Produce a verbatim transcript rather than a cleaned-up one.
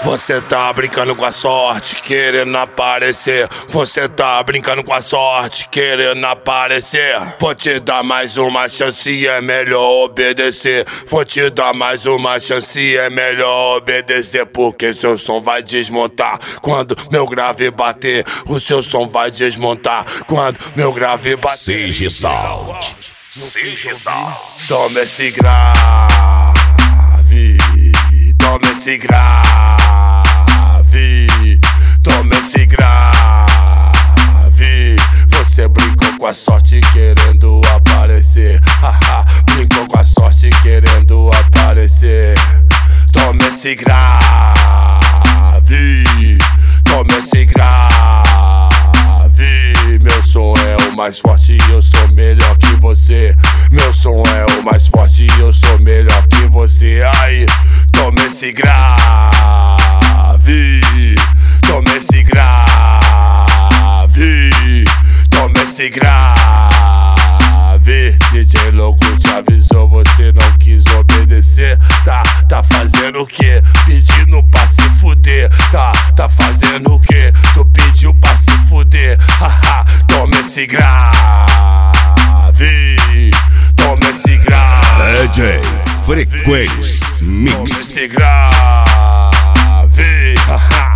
Você tá brincando com a sorte, querendo aparecer. Você tá brincando com a sorte, querendo aparecer. Vou te dar mais uma chance, é melhor obedecer. Vou te dar mais uma chance, é melhor obedecer. Porque seu som vai desmontar quando meu grave bater. O seu som vai desmontar quando meu grave bater. Seja Sound, Seja Sound. Toma esse grave, toma esse grave, toma esse grave. Você brincou com a sorte querendo aparecer. Haha, brincou com a sorte querendo aparecer. Toma esse grave, toma esse grave. Meu som é o mais forte e eu sou melhor que você. Meu som é o mais forte e eu sou melhor que você. Aí, toma esse grave, toma esse grave, toma esse grave. D J louco te avisou, você não quis obedecer. Tá, tá fazendo o quê? Pedindo pra se fuder. Tá, tá fazendo o quê? Tu pediu pra se fuder. Haha, toma esse grave, toma esse grave. D J Frequência Mix. Toma esse grave, haha.